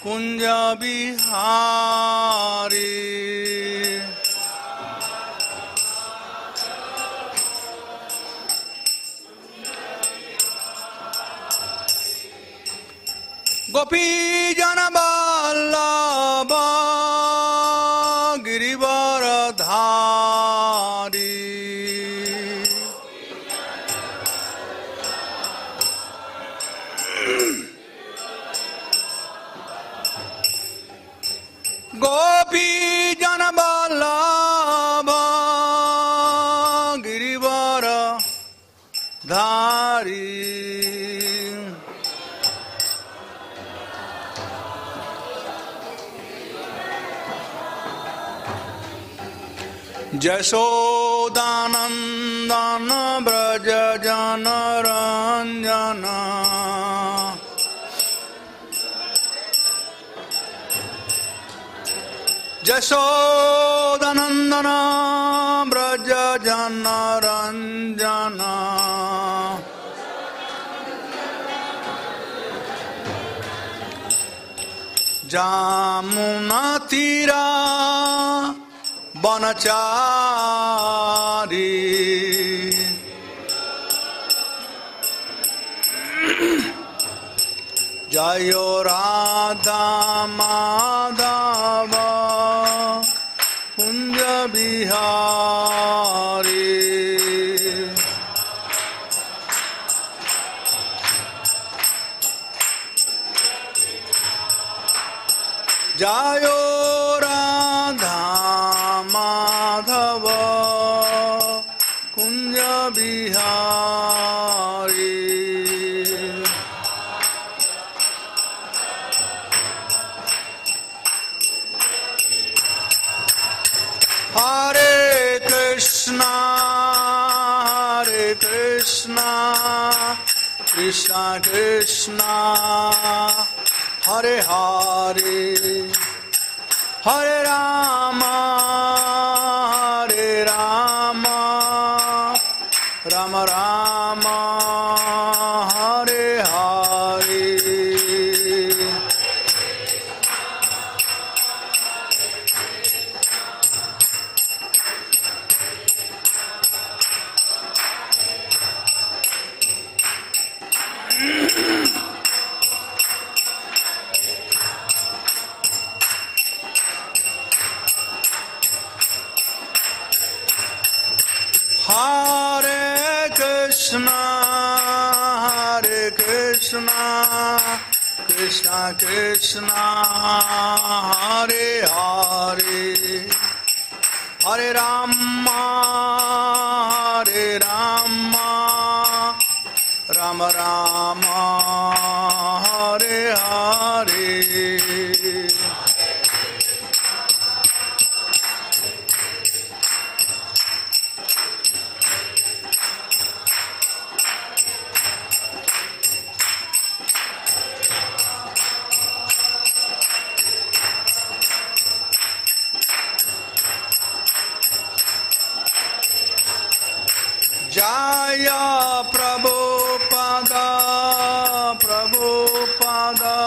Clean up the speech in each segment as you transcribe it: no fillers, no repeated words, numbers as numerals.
कुंज बिहारी गोपी जन वल्लभ गिरिवरधारी गोपी जन वल्लभ गिरिवरधारी यशोदानंदन ब्रज जन रंजन यशोदानंदन ब्रज जन रंजन जामुना तीरा बनचारी जयो राधा माधव कुंज बिहारी जयो Radha Madhav Kunj Bihari Hare Krishna Krishna Krishna Hare Hare Hare Ram Ram Ram Hare Hare Hare Krishna, Krishna Krishna, Hare Hare, Hare Rama, Rama Rama, Hare Hare. Jaya Prabhupada, Prabhupada,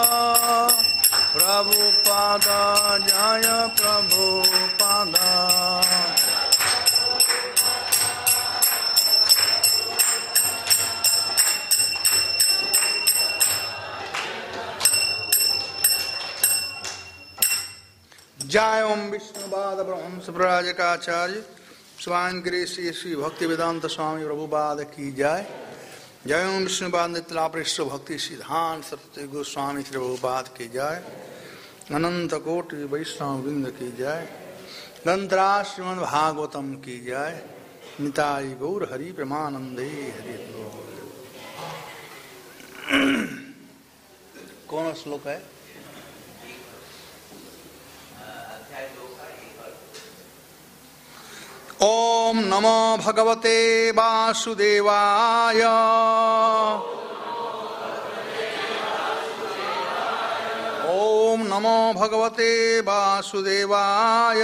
Prabhupada, Jaya Prabhupada. Jai Om Vishnupada Brahmans Prajakaacharya स्वाइन गिरी श्री श्री भक्ति वेदांत स्वामी प्रभुपाद की जय. जय ओम विष्णुपाद नित्यलापृष्ठ भक्ति सिद्धांत सरस्वती गोस्वामी श्री प्रभुपाद की जय. अनंत कोटि वैष्णव वृंद की जय. ग्रंथराज श्रीमद् भागवतम की जय. निताई गौर हरि प्रेमानंदे हरि. कौन श्लोक है? ओम नमो भगवते वासुदेवाय. ओम नमो भगवते वासुदेवाय.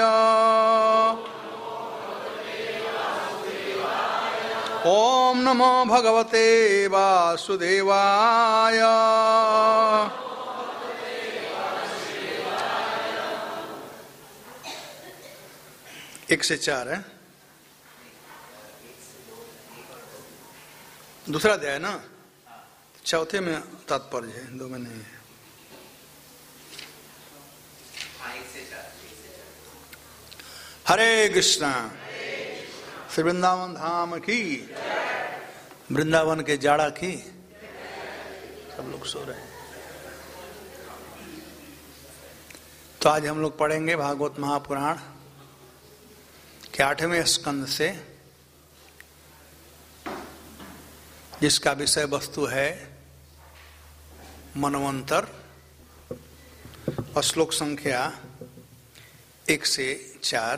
ओम नमो भगवते वासुदेवाय. 1 से 4 है, दूसरा अध्याय ना, चौथे में तात्पर्य है, 2 में नहीं है। हरे कृष्णा। श्री वृंदावन धाम की, वृंदावन के जाड़ा की। सब लोग सो रहे हैं। तो आज हम लोग पढ़ेंगे भागवत महापुराण के 8वें स्कंद से, जिसका विषय वस्तु है मनवंतर, और श्लोक संख्या 1 से 4।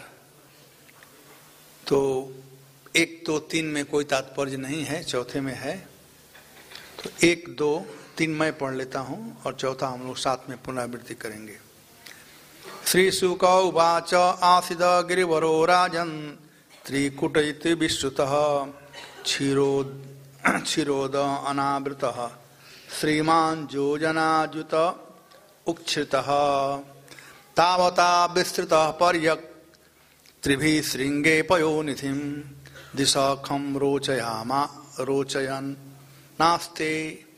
तो 1, 2, 3 में कोई तात्पर्य नहीं है, चौथे में है। तो 1, 2, 3 मैं पढ़ लेता हूं और चौथा हम लोग साथ में पुनरावृत्ति करेंगे। श्री शुक उवाच आसीद गिरिवरो राजन् त्रिकुटैति विश्रुतः क्षीरोद अनावृतः श्रीमान् योजनायुत उच्छ्रितः तावता विस्तृतः पर्यक् त्रिभिः शृंगे पयोनिधिं दिशखं रोचयन् नास्ते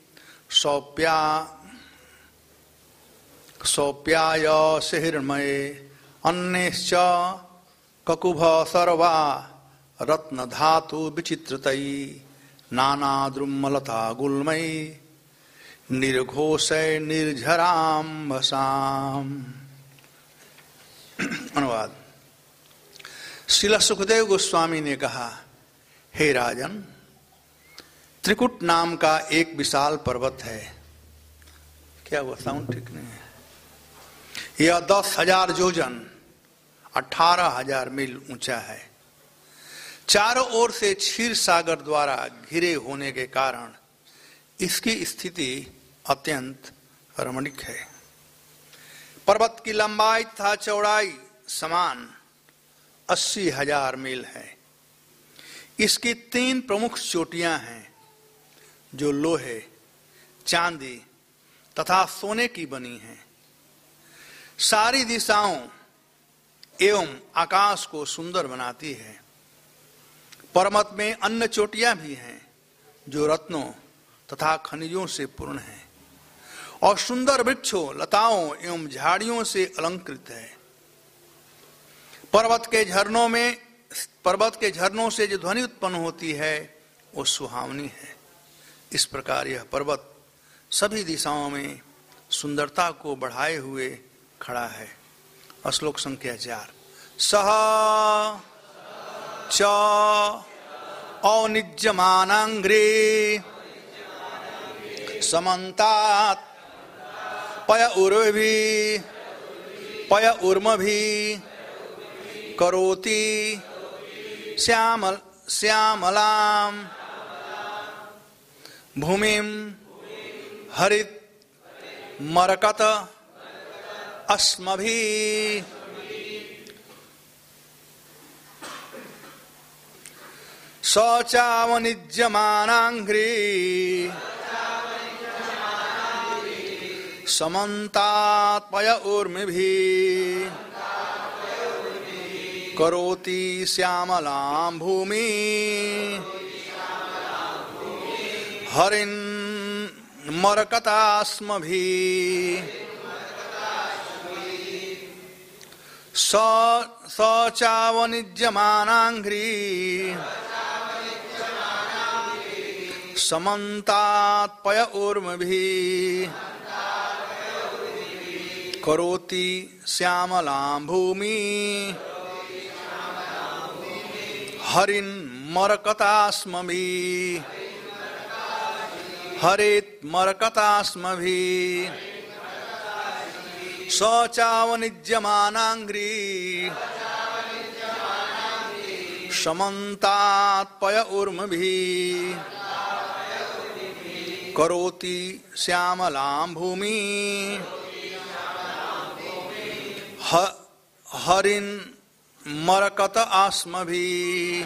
सौप्याय शिहिर्मये अन्यश्च ककुभ सर्वा रत्नधातु विचित्रतै नानाद्रुमलता गुल्मै निर्घोषै निर्झराम्भसाम्। अनुवाद। श्रील सुखदेव गोस्वामी ने कहा, हे राजन, त्रिकुट नाम का एक विशाल पर्वत है। क्या हुआ, साउंड ठीक नहीं है। यह 10,000 योजन 18,000 मील ऊंचा है। चारों ओर से क्षीर सागर द्वारा घिरे होने के कारण इसकी स्थिति अत्यंत रमणीक है। पर्वत की लंबाई तथा चौड़ाई समान 80,000 मील है। इसकी 3 प्रमुख चोटियां हैं जो लोहे, चांदी तथा सोने की बनी हैं। सारी दिशाओं एवं आकाश को सुंदर बनाती है। पर्वत में अन्य चोटियां भी हैं जो रत्नों तथा खनिजों से पूर्ण हैं और सुंदर वृक्षों, लताओं एवं झाड़ियों से अलंकृत है। पर्वत के झरनों से जो ध्वनि उत्पन्न होती है वो सुहावनी है। इस प्रकार यह पर्वत सभी दिशाओं में सुंदरता को बढ़ाए हुए खड़ा है। श्लोक संख्या 4। सह च औनिज्यमानांग्रे समन्तात् पय उर्मभि करोति श्यामलां भूमिं हरित मरकत अस्मभिः शौचावनिज्यमानांघ्रि समन्तात् पय उर्मिभिः करोति श्यामलां भूमि हरिन् मरकतास्मभिः शौचावनिज्यमानांघ्रि समन्तात् पय उर्मिभिः करोति श्यामलां भूमि हरिन् मरकतास्मभिः हरेत् मरकतास्मभिः शौचावनिज्यमानांघ्रि समन्तात् पय उर्मिभिः करोति श्यामलां भूमि हरिन् मरकत अस्मभिः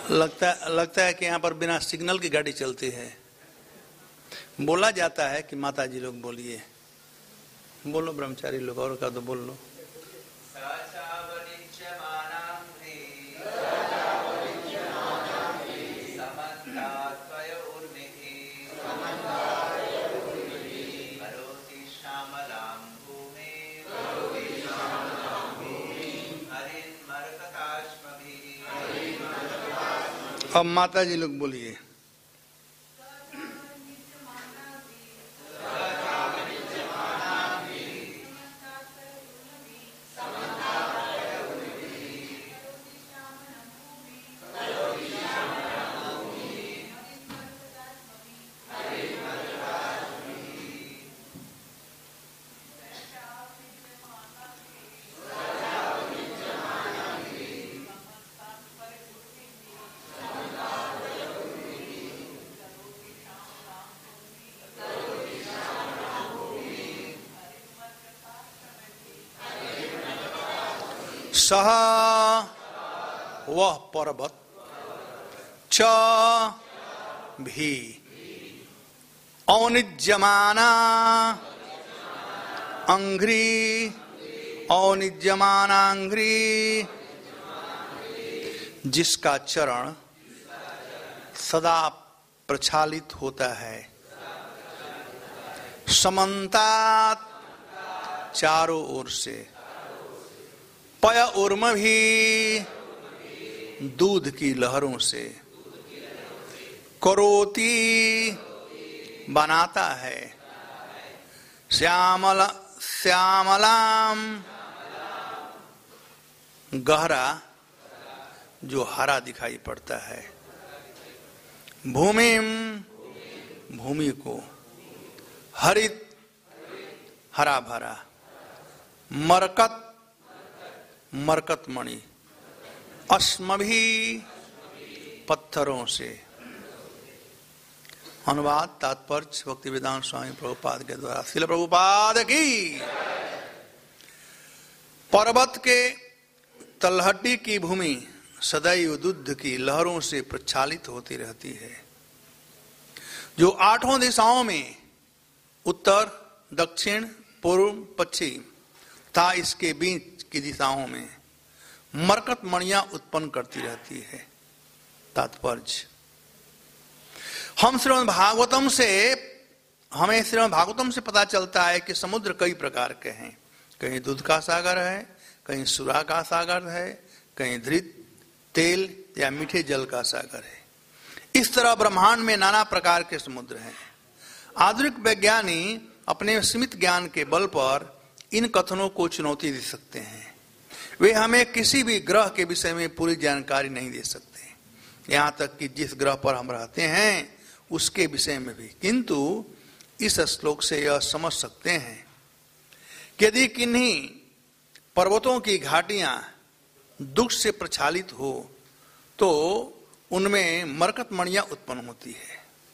लगता है कि यहाँ पर बिना सिग्नल की गाड़ी चलती है। बोला जाता है कि माता जी लोग बोलिए, बोलो ब्रह्मचारी लोग, और का तो बोल लो। अब माता जी लोग बोलिए। सह वह पर्वत च भी औनिज्यमाना अंघ्रि औनिज्यमाना अंघ्रि, जिसका चरण सदा प्रचालित होता है, समन्तात चारों ओर से, पय उर्म भी दूध की लहरों से, करोति बनाता है, श्यामलाम गहरा जो हरा दिखाई पड़ता है, भूमिम भूमि को, हरित हरा भरा, मरकत मरकतमणि, अस्मभि पत्थरों से। अनुवाद तात्पर्य भक्ति वेदांत स्वामी प्रभुपाद के द्वारा। श्रील प्रभुपाद की। पर्वत के तलहटी की भूमि सदैव दूध की लहरों से प्रचालित होती रहती है, जो आठों दिशाओं में उत्तर दक्षिण पूर्व पश्चिम तथा इसके बीच की दिशाओं में मरकत मणियां उत्पन्न करती रहती है। तात्पर्य, हमें श्रीमद् भागवतम से पता चलता है कि समुद्र कई प्रकार के हैं। कहीं दूध का सागर है, कहीं सुरा का सागर है, कहीं धृत तेल या मीठे जल का सागर है। इस तरह ब्रह्मांड में नाना प्रकार के समुद्र हैं। आधुनिक वैज्ञानिक अपने सीमित ज्ञान के बल पर इन कथनों को चुनौती दे सकते हैं। वे हमें किसी भी ग्रह के विषय में पूरी जानकारी नहीं दे सकते, यहाँ तक कि जिस ग्रह पर हम रहते हैं उसके विषय में भी। किंतु इस श्लोक से यह समझ सकते हैं कि यदि किन्हीं पर्वतों की घाटियां दुख से प्रचालित हो तो उनमें मरकत मणियां उत्पन्न होती है।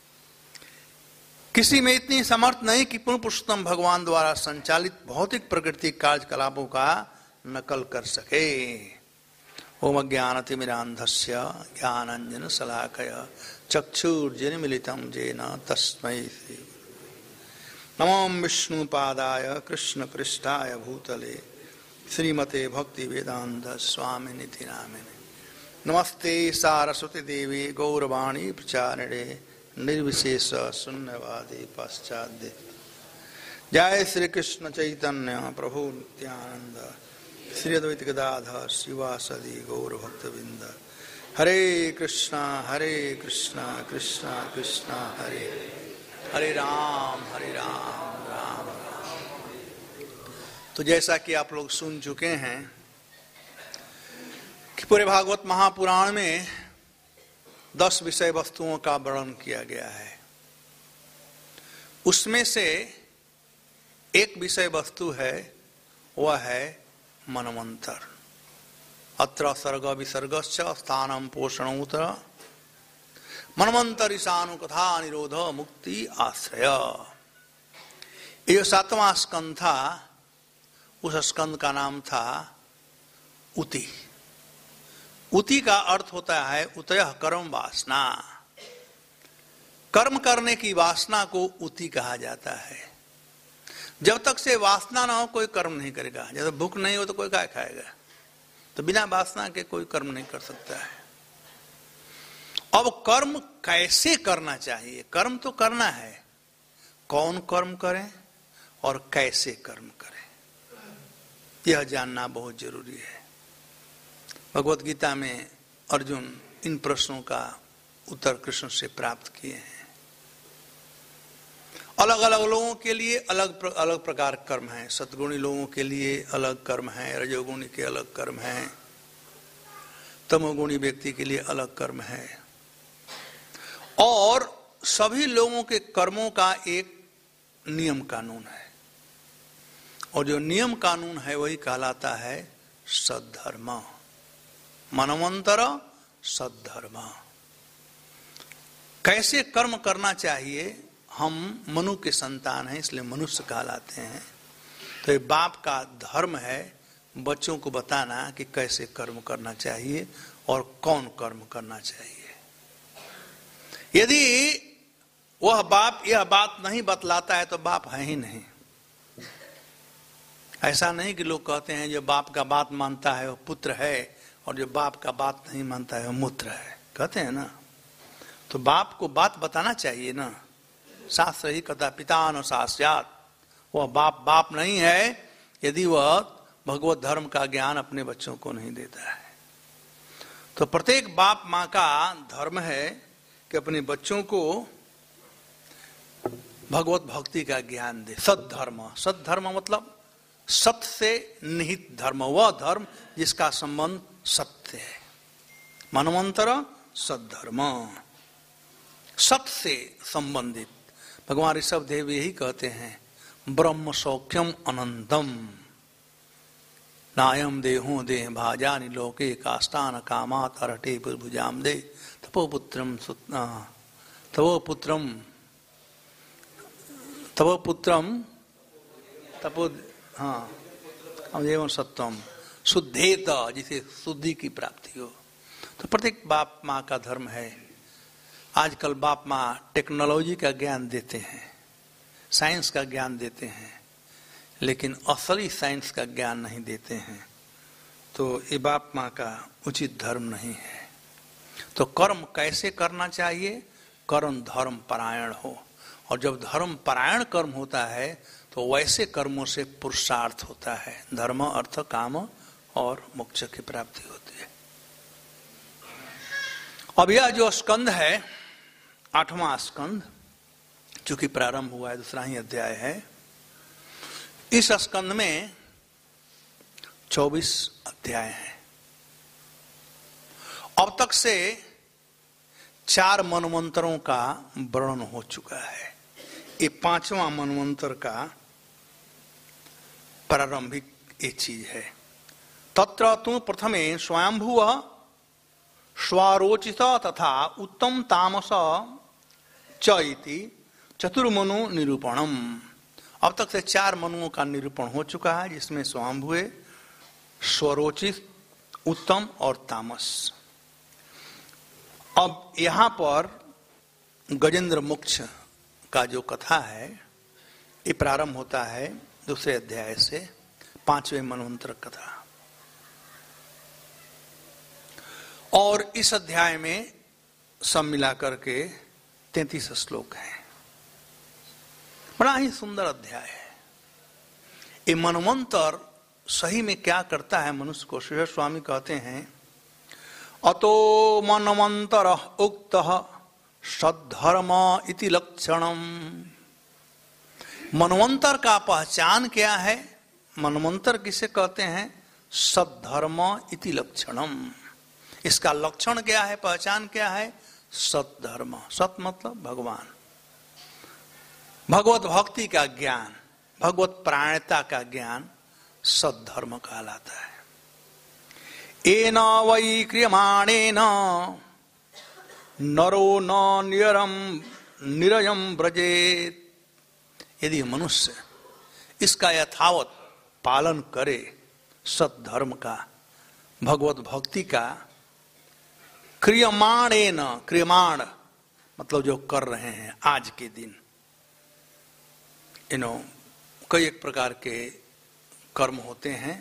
किसी में इतनी समर्थ नहीं कि पूर्ण पुरुषोत्तम भगवान द्वारा संचालित भौतिक प्रकृति कार्यकलापों का नकल कर सके। ओम अज्ञानतिमिरान्धस्य ज्ञानाञ्जन शलाकया चक्षुर्जन्मीलितं येन तस्मै श्री नमो विष्णुपादाय कृष्णपृष्ठाय भूतले श्रीमते भक्ति वेदांत स्वामिनिति नामिने। नमस्ते सारस्वती देवी गौरवाणी प्रचारिणे निर्विशेष शून्यवादी पाश्चात्य। जय श्री कृष्ण चैतन्य प्रभु नित्यानंद श्री अद्वैत गदाधर शिवासदि गौर भक्तवृंद। हरे कृष्णा कृष्णा कृष्णा हरे हरे राम राम राम। तो जैसा कि आप लोग सुन चुके हैं कि पूरे भागवत महापुराण में 10 विषय वस्तुओं का वर्णन किया गया है। उसमें से एक विषय वस्तु है, वह है मनमंत्र। अत्र सर्ग विसर्गश्च स्थानम पोषणोत मनमंत्र ईशानु कथा निरोध मुक्ति आश्रय। ये 7वां स्कंद था। उस स्कंद का नाम था उति। उति का अर्थ होता है उतयः कर्म वासना। कर्म करने की वासना को उति कहा जाता है। जब तक से वासना ना हो कोई कर्म नहीं करेगा। जब तक भूख नहीं हो तो कोई क्या खाएगा? तो बिना वासना के कोई कर्म नहीं कर सकता है। अब कर्म कैसे करना चाहिए? कर्म तो करना है, कौन कर्म करें और कैसे कर्म करें, यह जानना बहुत जरूरी है। भगवत गीता में अर्जुन इन प्रश्नों का उत्तर कृष्ण से प्राप्त किए हैं। अलग अलग लोगों के लिए अलग अलग प्रकार कर्म है। सतगुणी लोगों के लिए अलग कर्म है, रजोगुणी के अलग कर्म है, तमोगुणी व्यक्ति के लिए अलग कर्म है। और सभी लोगों के कर्मों का एक नियम कानून है, और जो नियम कानून है वही कहलाता है सद्धर्म। मनवंतर सद्धर्म। कैसे कर्म करना चाहिए? हम मनु के संतान हैं, इसलिए मनुष्य कहलाते हैं। तो ये बाप का धर्म है बच्चों को बताना कि कैसे कर्म करना चाहिए और कौन कर्म करना चाहिए। यदि वह बाप यह बात नहीं बतलाता है तो बाप है ही नहीं। ऐसा नहीं कि लोग कहते हैं जो बाप का बात मानता है वह पुत्र है और जो बाप का बात नहीं मानता है वह मूत्र है, कहते हैं ना। तो बाप को बात बताना चाहिए ना। शास्त्र ही कहता पिता अनुशास्यात्। वह बाप नहीं है यदि वह भगवत धर्म का ज्ञान अपने बच्चों को नहीं देता है। तो प्रत्येक बाप माँ का धर्म है कि अपने बच्चों को भगवत भक्ति का ज्ञान दे। सद्धर्म, सद्धर्म मतलब सत्य से निहित धर्म, वह धर्म जिसका संबंध सत्य है। मनवंतर सद्धर्म, सत्य से संबंधित। भगवान ऋषभ देव यही कहते हैं ब्रह्म सौख्यम अनंतम नायम देहो देह भाजानि लोके काष्ठान कामात अरटे भुजाम दे तपोपुत्रम तपो एवं सत्यम शुद्धेत, जिसे शुद्धि की प्राप्ति हो। तो प्रत्येक बाप माँ का धर्म है। आजकल बाप माँ टेक्नोलॉजी का ज्ञान देते हैं, साइंस का ज्ञान देते हैं, लेकिन असली साइंस का ज्ञान नहीं देते हैं। तो ये बाप माँ का उचित धर्म नहीं है। तो कर्म कैसे करना चाहिए? कर्म धर्म परायण हो। और जब धर्म परायण कर्म होता है तो वैसे कर्मों से पुरुषार्थ होता है। धर्म अर्थ काम और मोक्ष की प्राप्ति होती है। अब यह जो स्कंद है 8वां स्कंद, चूंकि प्रारंभ हुआ है, दूसरा ही अध्याय है। इस स्कंद में 24 अध्याय हैं। अब तक से 4 मनवंतरों का वर्णन हो चुका है। ये 5वां मनवंतर का प्रारंभिक एक चीज है। तत्र तु प्रथमे स्वयंभुव स्वारोचित तथा उत्तम तामस च इति चतुर्मनु निरूपणम। अब तक से 4 मनुओं का निरूपण हो चुका है, जिसमें स्वयंभुवे, स्वरोचित, उत्तम और तामस। अब यहां पर गजेंद्र मोक्ष का जो कथा है ये प्रारंभ होता है दूसरे अध्याय से, 5वें मनवंतर कथा। और इस अध्याय में सब मिलाकर के 33 श्लोक हैं। बड़ा ही सुंदर अध्याय है। ये मनवंतर सही में क्या करता है मनुष्य को? श्री स्वामी कहते हैं अतो मनवंतर उक्त सद्धर्म इति लक्षणम। मनवंतर का पहचान क्या है? मनवंतर किसे कहते हैं? सद्धर्म इति लक्षणम। इसका लक्षण क्या है, पहचान क्या है? सद्धर्म। सत मतलब भगवान, भगवत भक्ति का ज्ञान, भगवत प्राणता का ज्ञान सद्धर्म कहलाता है। एन वै क्रियमाणेन नरो न निरयम ब्रजेत। यदि मनुष्य इसका यथावत पालन करे, सद्धर्म का, भगवत भक्ति का, क्रियमाणेन, क्रियमाण मतलब जो कर रहे हैं आज के दिन, कई एक प्रकार के कर्म होते हैं।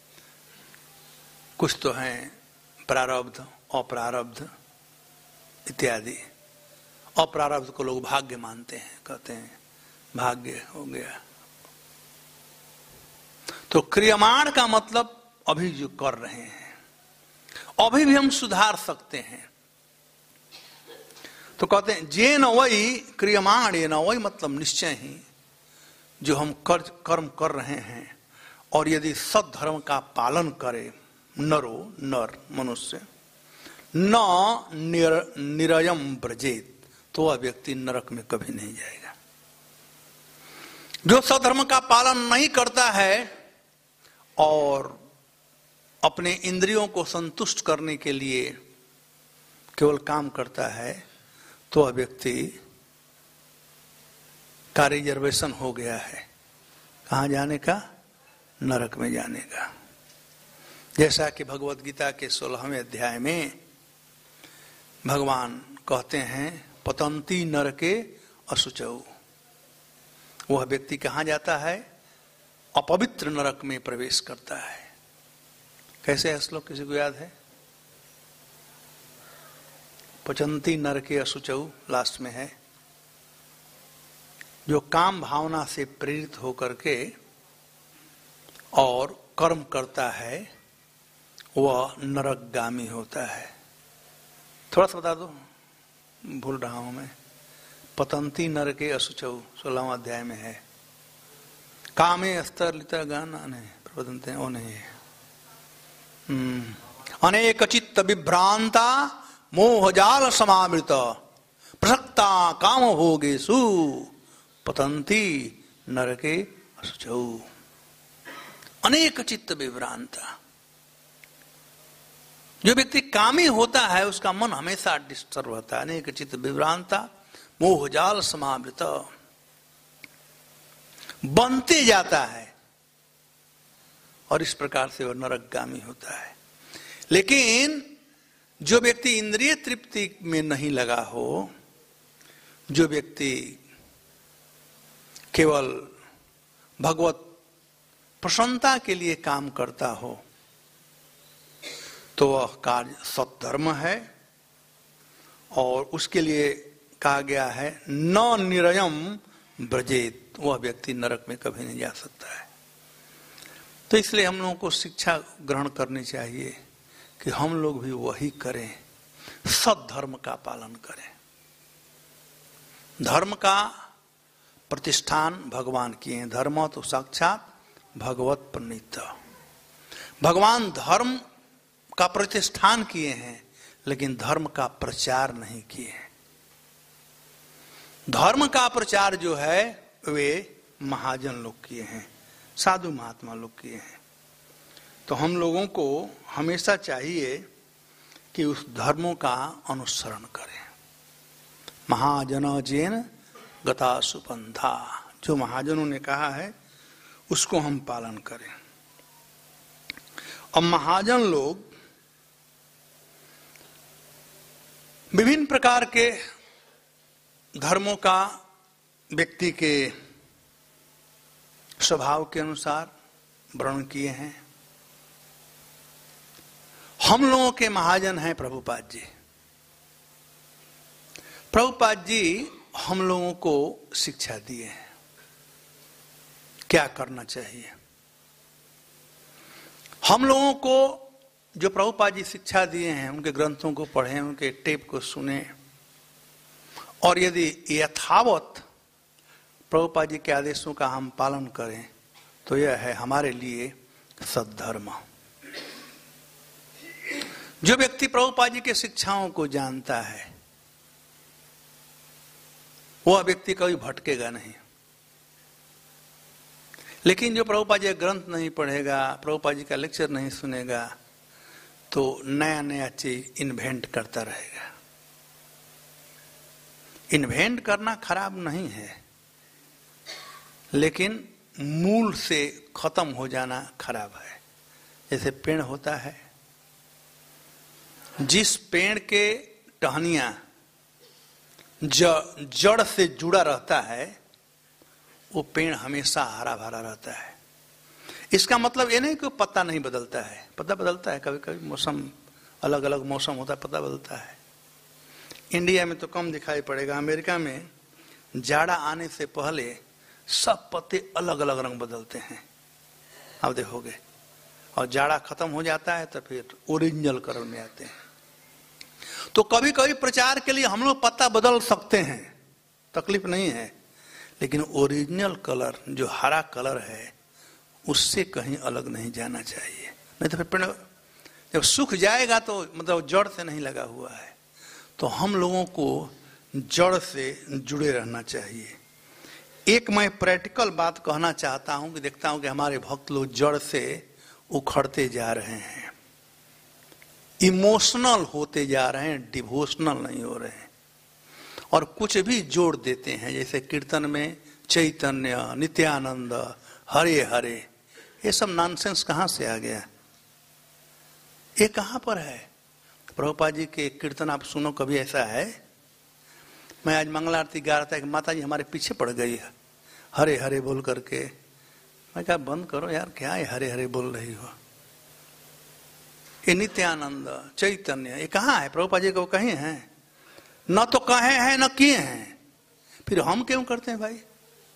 कुछ तो हैं प्रारब्ध, अप्रारब्ध इत्यादि। अप्रारब्ध को लोग भाग्य मानते हैं, कहते हैं भाग्य हो गया। तो क्रियमाण का मतलब अभी जो कर रहे हैं, अभी भी हम सुधार सकते हैं। तो कहते हैं जे न वही क्रियमाण, ये न वही मतलब निश्चय ही जो हम कर्म कर रहे हैं, और यदि सद्धर्म का पालन करे नरो, नर मनुष्य, न निरयम ब्रजेत, तो वह व्यक्ति नरक में कभी नहीं जाएगा। जो सद्धर्म का पालन नहीं करता है और अपने इंद्रियों को संतुष्ट करने के लिए केवल काम करता है, तो वह व्यक्ति का रिजर्वेशन हो गया है कहां जाने का? नरक में जाने का। जैसा कि भगवत गीता के 16वें अध्याय में भगवान कहते हैं पतंती नरके अशुचौ, वह व्यक्ति कहां जाता है? अपवित्र नरक में प्रवेश करता है। कैसे है श्लोक, किसी को याद है? पचंती नरके अशुचौ लास्ट में है। जो काम भावना से प्रेरित होकर के और कर्म करता है वह नरकगामी होता है। थोड़ा सा बता दो, भूल रहा हूं मैं। पतंती नरके अशुचौ 16वां अध्याय में है। कामे अस्तर लिता गाना नहीं प्रबंधते, वो नहीं है। अनेक चित्त विभ्रांता मोहजाल समावृत प्रसक्ता काम भोगेषु पतंती नरके अशुचौ। अनेक चित्त विभ्रांता, जो व्यक्ति कामी होता है उसका मन हमेशा डिस्टर्ब होता है। अनेक चित्त विभ्रांता मोहजाल समावृत, बनते जाता है और इस प्रकार से वह नरकगामी होता है। लेकिन जो व्यक्ति इंद्रिय तृप्ति में नहीं लगा हो, जो व्यक्ति केवल भगवत प्रसन्नता के लिए काम करता हो, तो वह कार्य सत्धर्म है और उसके लिए कहा गया है न निरयम ब्रजेत, वह व्यक्ति नरक में कभी नहीं जा सकता है। तो इसलिए हम लोगों को शिक्षा ग्रहण करनी चाहिए कि हम लोग भी वही करें, सद्धर्म का पालन करें। धर्म का प्रतिष्ठान भगवान किए हैं। धर्म तो साक्षात भगवत प्रणीत। भगवान धर्म का प्रतिष्ठान किए हैं लेकिन धर्म का प्रचार नहीं किए हैं। धर्म का प्रचार जो है वे महाजन लोग किए हैं, साधु महात्मा लोग किए हैं। तो हम लोगों को हमेशा चाहिए कि उस धर्मों का अनुसरण करें। महाजन जेन गता सुपंथा, जो महाजनों ने कहा है उसको हम पालन करें। अब महाजन लोग विभिन्न प्रकार के धर्मों का व्यक्ति के स्वभाव के अनुसार वर्णन किए हैं। हम लोगों के महाजन हैं प्रभुपाद जी। प्रभुपाद जी हम लोगों को शिक्षा दिए हैं क्या करना चाहिए। हम लोगों को जो प्रभुपाद जी शिक्षा दिए हैं उनके ग्रंथों को पढ़ें, उनके टेप को सुने और यदि यथावत प्रभुपाद जी के आदेशों का हम पालन करें तो यह है हमारे लिए सद्धर्म। जो व्यक्ति प्रभुपाद जी के शिक्षाओं को जानता है वह व्यक्ति कभी भटकेगा नहीं। लेकिन जो प्रभुपाद जी ग्रंथ नहीं पढ़ेगा, प्रभुपाद जी का लेक्चर नहीं सुनेगा, तो नया नया चीज इन्वेंट करता रहेगा। इन्वेंट करना खराब नहीं है, लेकिन मूल से खत्म हो जाना खराब है। जैसे पेड़ होता है, जिस पेड़ के टहनियां जड़ से जुड़ा रहता है वो पेड़ हमेशा हरा भरा रहता है। इसका मतलब ये नहीं कि पत्ता नहीं बदलता है, पत्ता बदलता है, कभी कभी मौसम अलग अलग मौसम होता है, पत्ता बदलता है। इंडिया में तो कम दिखाई पड़ेगा, अमेरिका में जाड़ा आने से पहले सब पत्ते अलग अलग रंग बदलते हैं, आप देखोगे। और जाड़ा खत्म हो जाता है तो फिर ओरिजिनल कलर में आते हैं। तो कभी कभी प्रचार के लिए हम लोग पत्ता बदल सकते हैं, तकलीफ नहीं है, लेकिन ओरिजिनल कलर जो हरा कलर है उससे कहीं अलग नहीं जाना चाहिए, नहीं तो फिर पेड़ जब सूख जाएगा तो मतलब जड़ से नहीं लगा हुआ है। तो हम लोगों को जड़ से जुड़े रहना चाहिए। एक मैं प्रैक्टिकल बात कहना चाहता हूं कि देखता हूं कि हमारे भक्त लोग जड़ से उखड़ते जा रहे हैं, इमोशनल होते जा रहे हैं, डिवोशनल नहीं हो रहे हैं। और कुछ भी जोड़ देते हैं, जैसे कीर्तन में चैतन्य, नित्यानंद, हरे हरे, ये सब नॉनसेंस कहां से आ गया? ये कहां पर है? प्रभुपाद जी के कीर्तन आप सुनो, कभी ऐसा है? मैं आज मंगल आरती गा रहा था कि माता जी हमारे पीछे पड़ गई है हरे हरे बोल करके। मैं कहा बंद करो यार, क्या है हरे हरे बोल रही हो? ये नित्यानंद चैतन्य ये कहाँ है? प्रभुपाद जी को कहीं है? न तो कहे हैं न किए हैं, फिर हम क्यों करते हैं भाई?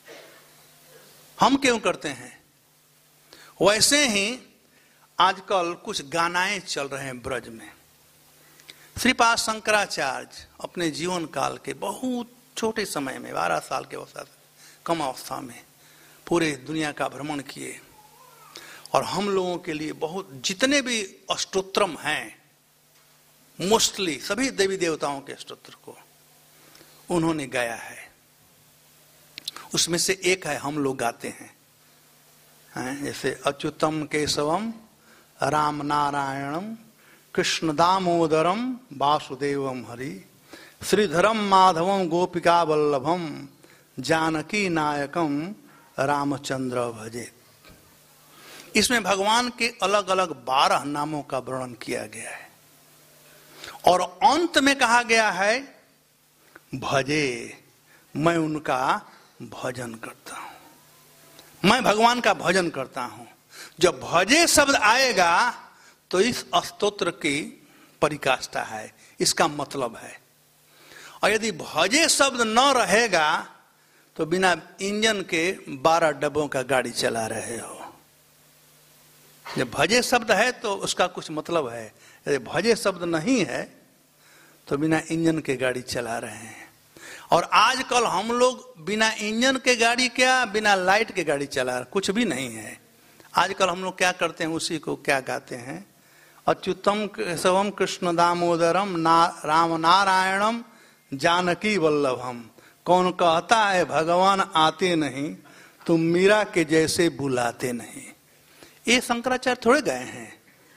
हम क्यों करते हैं? वैसे ही आजकल कुछ गानाएं चल रहे हैं ब्रज में। श्रीपाद शंकराचार्य अपने जीवन काल के बहुत छोटे समय में 12 साल के अवस्था कम अवस्था में पूरे दुनिया का भ्रमण किए और हम लोगों के लिए बहुत जितने भी अष्टोत्रम हैं, मोस्टली सभी देवी देवताओं के स्तोत्र को उन्होंने गाया है। उसमें से एक है हम लोग गाते हैं, जैसे अच्युतम केशवम राम नारायणम कृष्ण दामोदरम वासुदेवम हरि श्रीधरम माधवम गोपिका वल्लभम जानकी नायकम रामचंद्र भजे। इसमें भगवान के अलग अलग 12 नामों का वर्णन किया गया है और अंत में कहा गया है भजे, मैं उनका भजन करता हूं, मैं भगवान का भजन करता हूं। जब भजे शब्द आएगा तो इस स्तोत्र की परिकाष्ठा है, इसका मतलब है। और यदि भजे शब्द न रहेगा तो बिना इंजन के 12 डब्बों का गाड़ी चला रहे हो। जब भजे शब्द है तो उसका कुछ मतलब है, यदि भजे शब्द नहीं है तो बिना इंजन के गाड़ी चला रहे हैं। और आजकल हम लोग बिना इंजन के गाड़ी क्या, बिना लाइट के गाड़ी चला रहे, कुछ भी नहीं है। आजकल हम लोग क्या करते हैं, उसी को क्या गाते हैं, अच्युतम केशवम कृष्ण दामोदरम राम नारायणम जानकी वल्लभम। कौन कहता है भगवान आते नहीं, तुम मीरा के जैसे बुलाते नहीं। ये शंकराचार्य थोड़े गए हैं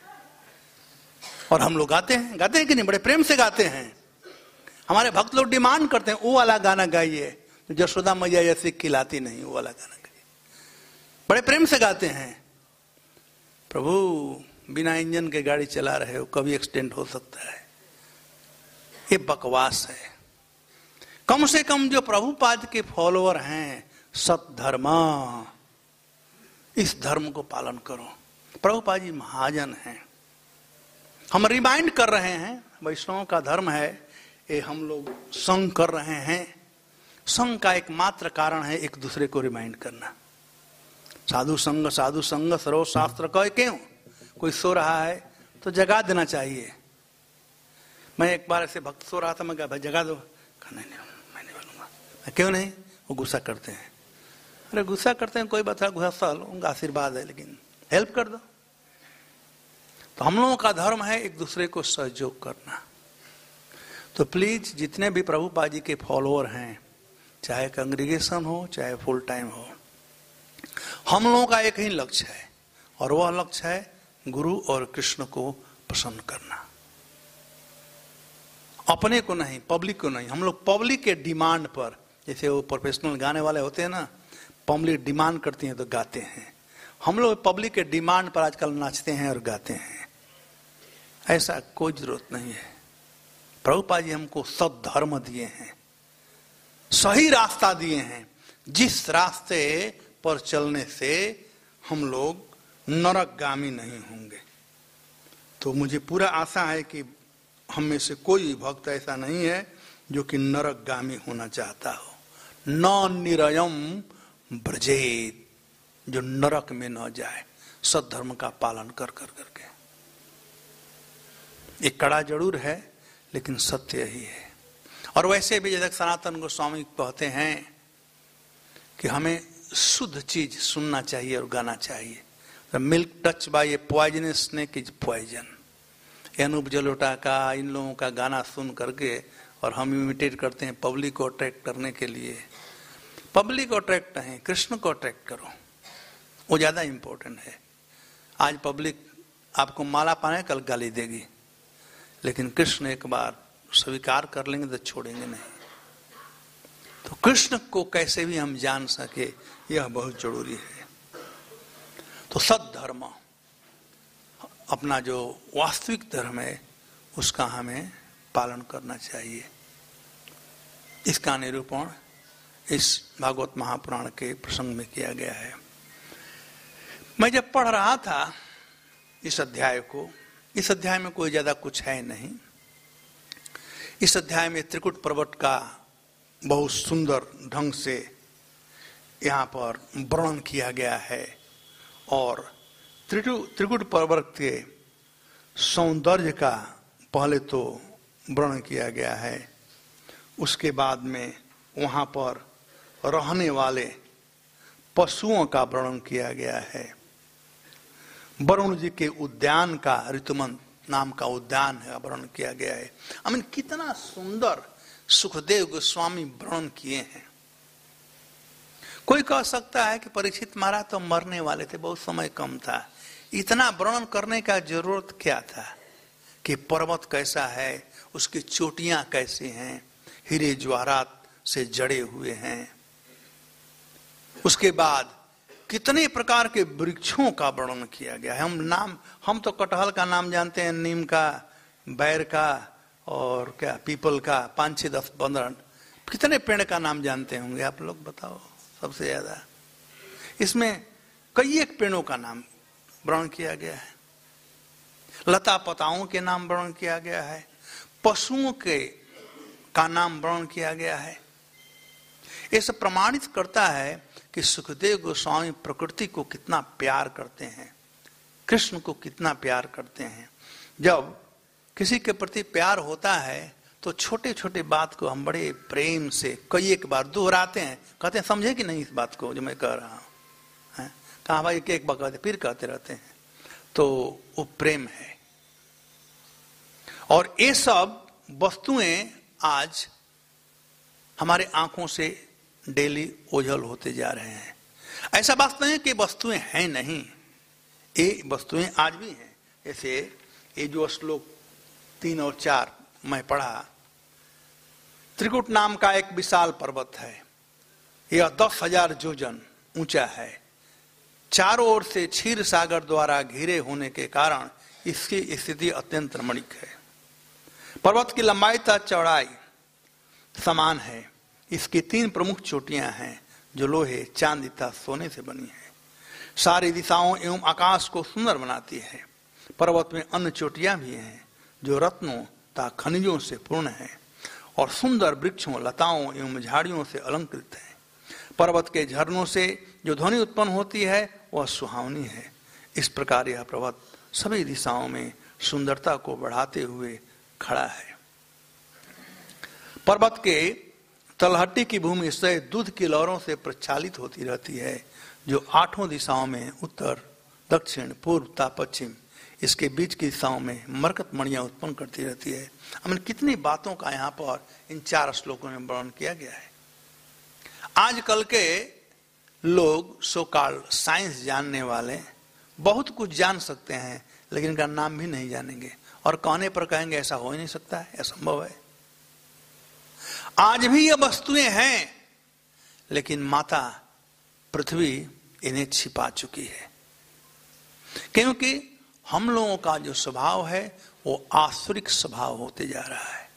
और हम लोग गाते हैं कि नहीं? बड़े प्रेम से गाते हैं। हमारे भक्त लोग डिमांड करते हैं वो वाला गाना गाइए, यशोदा मैया जैसे खिलाती नहीं, वो वाला गाना गाइए। बड़े प्रेम से गाते हैं। प्रभु बिना इंजन के गाड़ी चला रहे हो, कभी एक्सीडेंट हो सकता है। ये बकवास है। कम से कम जो प्रभुपाद के फॉलोअर हैं, सत्धर्म, इस धर्म को पालन करो। प्रभुपाद जी महाजन हैं। हम रिमाइंड कर रहे हैं, वैष्णवों का धर्म है, ये हम लोग संग कर रहे हैं। संग का एकमात्र कारण है एक दूसरे को रिमाइंड करना। साधु संग सर्व शास्त्र कहे क्यों? कोई सो रहा है तो जगा देना चाहिए। मैं एक बार ऐसे भक्त सो रहा था, मैं कहा भाई जगा दो, नहीं मैं नहीं बोलूंगा। क्यों नहीं? वो गुस्सा करते हैं। अरे गुस्सा करते हैं कोई बात है, गुस्सा लो, उनका आशीर्वाद है, लेकिन हेल्प कर दो। तो हम लोगों का धर्म है एक दूसरे को सहयोग करना। तो प्लीज जितने भी प्रभुपाद जी के फॉलोअर हैं, चाहे कांग्रेगेशन हो चाहे फुल टाइम हो, हम लोगों का एक ही लक्ष्य है और वह लक्ष्य है गुरु और कृष्ण को प्रसन्न करना। अपने को नहीं, पब्लिक को नहीं। हम लोग पब्लिक के डिमांड पर, जैसे वो प्रोफेशनल गाने वाले होते हैं ना, पब्लिक डिमांड करती है तो गाते हैं। हम लोग पब्लिक के डिमांड पर आजकल नाचते हैं और गाते हैं। ऐसा कोई जरूरत नहीं है। प्रभुपाद जी हमको सद्धर्म दिए हैं, सही रास्ता दिए हैं, जिस रास्ते पर चलने से हम लोग नरकगामी नहीं होंगे। तो मुझे पूरा आशा है कि हम में से कोई भक्त ऐसा नहीं है जो कि नरकगामी होना चाहता हो। न निरयम ब्रजेत, जो नरक में न जाए, सद्धर्म का पालन कर करके। एक कड़ा जरूर है लेकिन सत्य ही है। और वैसे भी जैसे सनातन गोस्वामी कहते हैं कि हमें शुद्ध चीज सुनना चाहिए और गाना चाहिए। Milk touch by a poisonous snake is poison. Anup Jalota का, इन लोगों का गाना सुन करके और हम इमिटेट करते हैं पब्लिक को अट्रैक्ट करने के लिए। पब्लिक को अट्रैक्ट नहीं, कृष्ण को अट्रैक्ट करो, वो ज्यादा इंपॉर्टेंट है। आज पब्लिक आपको माला पाने कल गाली देगी, लेकिन कृष्ण एक बार स्वीकार कर लेंगे तो छोड़ेंगे नहीं। तो कृष्ण को कैसे भी हम जान सके यह बहुत जरूरी है। तो सद्धर्म, अपना जो वास्तविक धर्म है उसका हमें पालन करना चाहिए। इसका निरूपण इस भागवत महापुराण के प्रसंग में किया गया है। मैं जब पढ़ रहा था इस अध्याय को, इस अध्याय में कोई ज्यादा कुछ है नहीं। इस अध्याय में त्रिकुट पर्वत का बहुत सुंदर ढंग से यहाँ पर वर्णन किया गया है और त्रिकुट पर्वत के सौंदर्य का पहले तो वर्णन किया गया है। उसके बाद में वहां पर रहने वाले पशुओं का वर्णन किया गया है। वरुण जी के उद्यान का, ऋतुमन नाम का उद्यान है, वर्णन किया गया है। कितना सुंदर सुखदेव गोस्वामी वर्णन किए हैं। कोई कह सकता है कि परीक्षित महाराज तो मरने वाले थे, बहुत समय कम था, इतना वर्णन करने का जरूरत क्या था कि पर्वत कैसा है, उसकी चोटियां कैसी हैं, हीरे जवाहरात से जड़े हुए हैं। उसके बाद कितने प्रकार के वृक्षों का वर्णन किया गया है। हम तो कटहल का नाम जानते हैं, नीम का, बैर का और क्या पीपल का, 5, 6, 10, 15 कितने पेड़ का नाम जानते होंगे आप लोग, बताओ सबसे ज्यादा। इसमें कई एक पेड़ों का नाम वर्णन किया गया है, लता पताओं के नाम वर्णन किया गया है, पशुओं के का नाम वर्णन किया गया है। ये सब प्रमाणित करता है कि सुखदेव गोस्वामी प्रकृति को कितना प्यार करते हैं, कृष्ण को कितना प्यार करते हैं। जब किसी के प्रति प्यार होता है तो छोटे छोटे बात को हम बड़े प्रेम से कई एक बार दोहराते हैं, कहते हैं समझे कि नहीं इस बात को जो मैं कह रहा हूं, कहा भाई एक बार कहते फिर कहते रहते हैं। तो वो प्रेम है। और ये सब वस्तुएं आज हमारे आंखों से डेली ओझल होते जा रहे हैं। ऐसा बात नहीं कि वस्तुएं हैं नहीं, ये वस्तुएं आज भी हैं। जैसे ये जो श्लोक 3 और 4 मैं पढ़ा, त्रिकुट नाम का एक विशाल पर्वत है, यह 10,000 योजन ऊंचा है, चारों ओर से क्षीर सागर द्वारा घिरे होने के कारण इसकी स्थिति अत्यंत रमणीक है। पर्वत की लंबाई तथा चौड़ाई समान है। इसकी 3 प्रमुख चोटियां हैं जो लोहे, चांदी तथा सोने से बनी है। सारी दिशाओं एवं आकाश को सुंदर बनाती है। पर्वत में अन्य चोटियां भी हैं जो रत्नों तथा खनिजों से पूर्ण है और सुंदर वृक्षों, लताओं एवं झाड़ियों से अलंकृत है। पर्वत के झरनों से जो ध्वनि उत्पन्न होती है वह सुहावनी है। इस प्रकार यह पर्वत सभी दिशाओं में सुंदरता को बढ़ाते हुए खड़ा है। पर्वत के तलहटी की भूमि से दूध की लहरों से प्रचालित होती रहती है जो 8 दिशाओं में, उत्तर, दक्षिण, पूर्व तथा पश्चिम, इसके बीच की दिशाओं में मरकत मणियां उत्पन्न करती रहती है। कितनी बातों का यहाँ पर इन 4 श्लोकों में वर्णन किया गया है। आजकल के लोग सो कॉल्ड साइंस जानने वाले बहुत कुछ जान सकते हैं, लेकिन इनका नाम भी नहीं जानेंगे और कहने पर कहेंगे ऐसा हो ही नहीं सकता है, असंभव है। आज भी ये वस्तुएं हैं, लेकिन माता पृथ्वी इन्हें छिपा चुकी है, क्योंकि हम लोगों का जो स्वभाव है वो आसुरिक स्वभाव होते जा रहा है।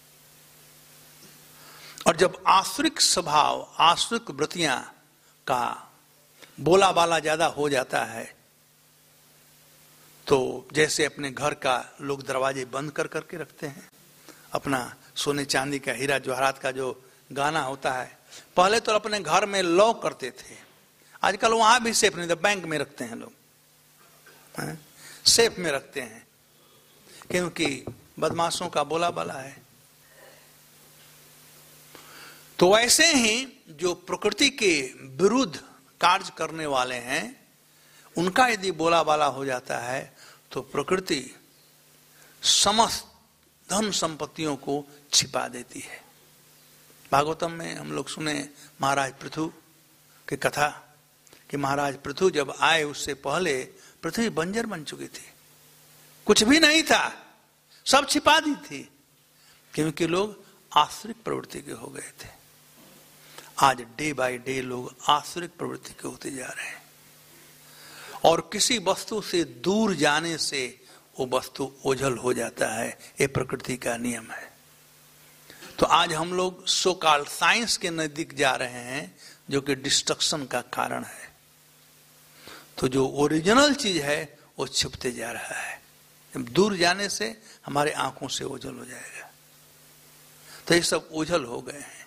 और जब आसुरिक स्वभाव, आसुरिक वृत्तियां का बोला बाला ज्यादा हो जाता है, तो जैसे अपने घर का लोग दरवाजे बंद कर करके रखते हैं, अपना सोने चांदी का, हीरा जवाहरात का जो गाना होता है, पहले तो अपने घर में लॉक करते थे, आजकल वहां भी सेफ नहीं, तो बैंक में रखते हैं लोग, सेफ में रखते हैं, क्योंकि बदमाशों का बोला बाला है। तो वैसे ही जो प्रकृति के विरुद्ध कार्य करने वाले हैं, उनका यदि बोला बाला हो जाता है तो प्रकृति समस्त धन संपत्तियों को छिपा देती है। भागवतम में हम लोग सुने महाराज पृथु की कथा कि महाराज पृथु जब आए उससे पहले पृथ्वी बंजर बन चुकी थी, कुछ भी नहीं था, सब छिपा दी थी, क्योंकि लोग आसुरिक प्रवृत्ति के हो गए थे। आज डे बाय डे लोग आसुरिक प्रवृत्ति के होते जा रहे हैं, और किसी वस्तु से दूर जाने से वो वस्तु ओझल हो जाता है। ये प्रकृति का नियम है। तो आज हम लोग सो कॉल्ड साइंस के नजदीक जा रहे हैं, जो कि डिस्ट्रक्शन का कारण है। तो जो ओरिजिनल चीज है वो छिपते जा रहा है, दूर जाने से हमारे आंखों से ओझल हो जाएगा। तो ये सब ओझल हो गए हैं।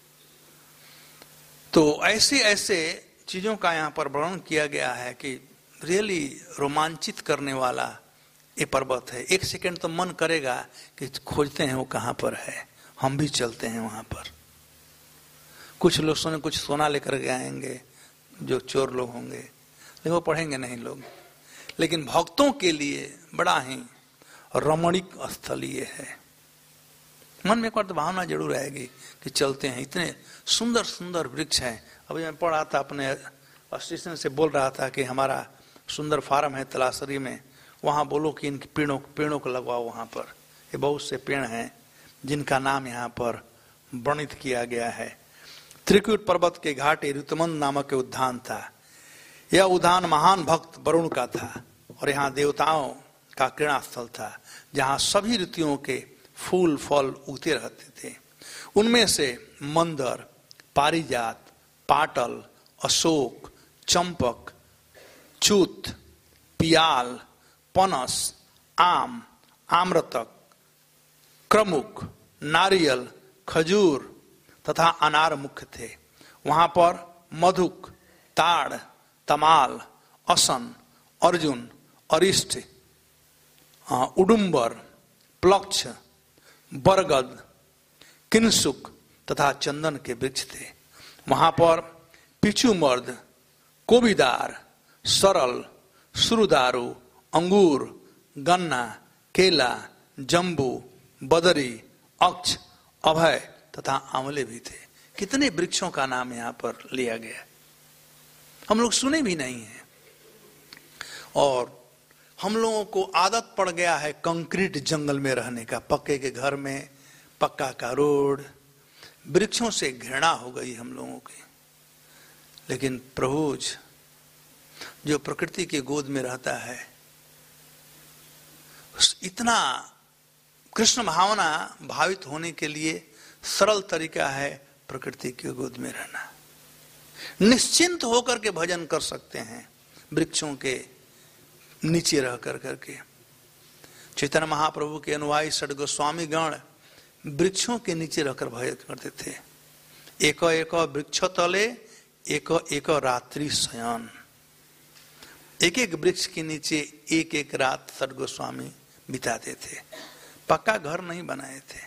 तो ऐसे ऐसे चीजों का यहाँ पर वर्णन किया गया है कि रियली रोमांचित करने वाला ये पर्वत है। एक सेकंड तो मन करेगा कि खोजते हैं वो कहाँ पर है, हम भी चलते हैं वहां पर। कुछ लोग सोने कुछ सोना लेकर के आएंगे, जो चोर लोग होंगे, लेकिन वो पढ़ेंगे नहीं लोग। लेकिन भक्तों के लिए बड़ा ही रमणीक स्थल ये है। मन में एक बार तो भावना जरूर आएगी कि चलते हैं, इतने सुंदर सुंदर वृक्ष हैं। अभी मैं पढ़ रहा था, अपने असिस्टेंट से बोल रहा था कि हमारा सुंदर फार्म है तलासरी में, वहां बोलो कि इन पेड़ों को लगवाओ वहां पर। ये बहुत से पेड़ हैं जिनका नाम यहाँ पर वर्णित किया गया है। त्रिकुट पर्वत के घाटे ऋतुमंद नामक उद्यान था। यह उद्यान महान भक्त वरुण का था, और यहाँ देवताओं का क्रीड़ा स्थल था, जहाँ सभी ऋतुओं के फूल फल उगते रहते थे। उनमें से मंदर, पारिजात, पाटल, अशोक, चंपक, चूत, पियाल, पनस, आम, आम्रतक, क्रमुक, नारियल, खजूर तथा अनार मुख्य थे। वहां पर मधुक, ताड़, तमाल, असन, अर्जुन, अरिष्ट, उडुम्बर, प्लक्ष, बरगद, किन्सुक तथा चंदन के वृक्ष थे। वहां पर पिचुमर्द, कोबीदार, सरल, सुरदारू, अंगूर, गन्ना, केला, जम्बू, बदरी, अक्ष, अभय तथा आंवले भी थे। कितने वृक्षों का नाम यहाँ पर लिया गया, हम लोग सुने भी नहीं है। और हम लोगों को आदत पड़ गया है कंक्रीट जंगल में रहने का, पक्के के घर में, पक्का का रोड, वृक्षों से घृणा हो गई हम लोगों की। लेकिन प्रभु जो प्रकृति की गोद में रहता है, इतना कृष्ण भावना भावित होने के लिए सरल तरीका है प्रकृति की गोद में रहना। निश्चिंत होकर के भजन कर सकते हैं वृक्षों के नीचे रह कर करके। चैतन्य महाप्रभु के अनुयायी षड गोस्वामी गण वृक्षों के नीचे रहकर भजन करते थे। एक एक वृक्ष तले एक एक रात्रि शयन। एक एक वृक्ष के नीचे एक एक रात षड गोस्वामी बिताते थे। पक्का घर नहीं बनाए थे।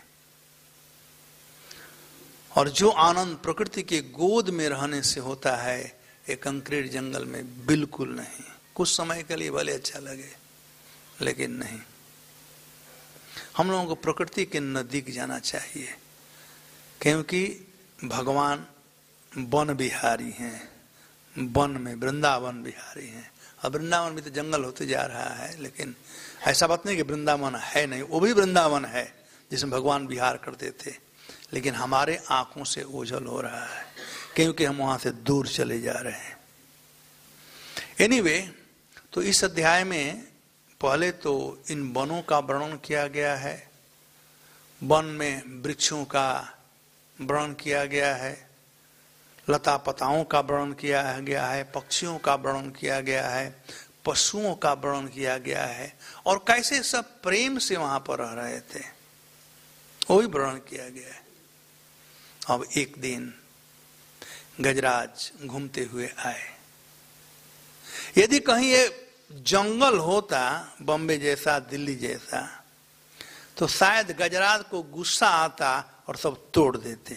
और जो आनंद प्रकृति के गोद में रहने से होता है, एक कंक्रीट जंगल में बिल्कुल नहीं। कुछ समय के लिए भले अच्छा लगे, लेकिन नहीं। हम लोगों को प्रकृति के नजदीक जाना चाहिए, क्योंकि भगवान वन बिहारी हैं। वन में वृंदावन बिहारी हैं। अब वृंदावन भी तो जंगल होते जा रहा है, लेकिन ऐसा बात नहीं कि वृंदावन है नहीं, वो भी वृंदावन है जिसमें भगवान विहार करते थे। लेकिन हमारे आंखों से ओझल हो रहा है, क्योंकि हम वहां से दूर चले जा रहे हैं। एनीवे, तो इस अध्याय में पहले तो इन वनों का वर्णन किया गया है, वन में वृक्षों का वर्णन किया गया है, लता पताओं का वर्णन किया गया है, पक्षियों का वर्णन किया गया है, पशुओं का वर्णन किया गया है, और कैसे सब प्रेम से वहां पर रह रहे थे वो भी वर्णन किया गया है। अब एक दिन गजराज घूमते हुए आए। यदि कहीं ये जंगल होता, बॉम्बे जैसा, दिल्ली जैसा, तो शायद गजराज को गुस्सा आता और सब तोड़ देते।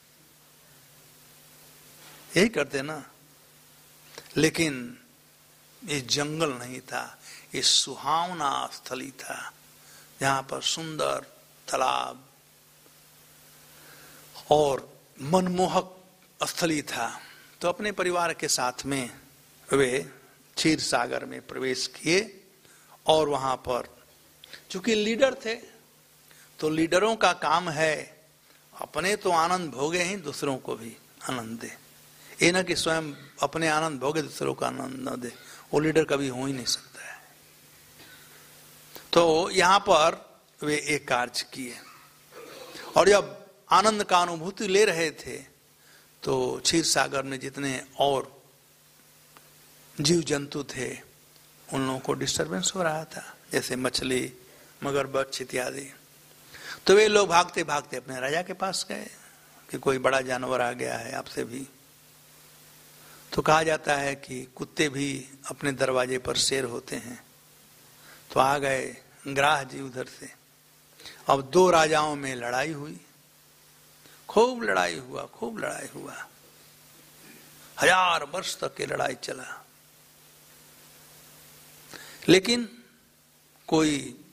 यही करते ना। लेकिन ये जंगल नहीं था, ये सुहावना स्थली था जहां पर सुंदर तालाब और मनमोहक स्थली था। तो अपने परिवार के साथ में वे क्षीर सागर में प्रवेश किए और वहां पर चूंकि लीडर थे तो लीडरों का काम है अपने तो आनंद भोगे ही दूसरों को भी आनंद दे। ये ना कि स्वयं अपने आनंद भोगे दूसरों का आनंद न दे, वो लीडर कभी हो ही नहीं सकता है। तो यहां पर वे एक कार्य किए और जब आनंद का अनुभूति ले रहे थे तो क्षीर सागर में जितने और जीव जंतु थे उन लोगों को डिस्टरबेंस हो रहा था, जैसे मछली, मगरमच्छ इत्यादि। तो वे लोग भागते भागते अपने राजा के पास गए कि कोई बड़ा जानवर आ गया है आपसे भी। तो कहा जाता है कि कुत्ते भी अपने दरवाजे पर शेर होते हैं। तो आ गए ग्राह जी उधर से। अब दो राजाओं में लड़ाई हुई, खूब लड़ाई हुआ, 1000 वर्ष तक की लड़ाई चला। लेकिन कोई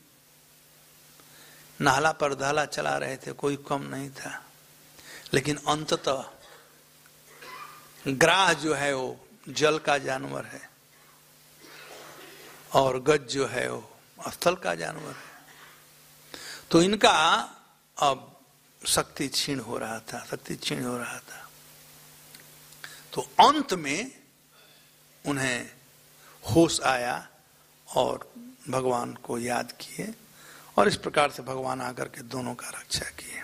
नाला पर धाला चला रहे थे, कोई कम नहीं था। लेकिन अंततः ग्राह जो है वो जल का जानवर है और गज जो है वो स्थल का जानवर है। तो इनका अब शक्ति क्षीण हो रहा था। तो अंत में उन्हें होश आया और भगवान को याद किए और इस प्रकार से भगवान आकर के दोनों का रक्षा किए।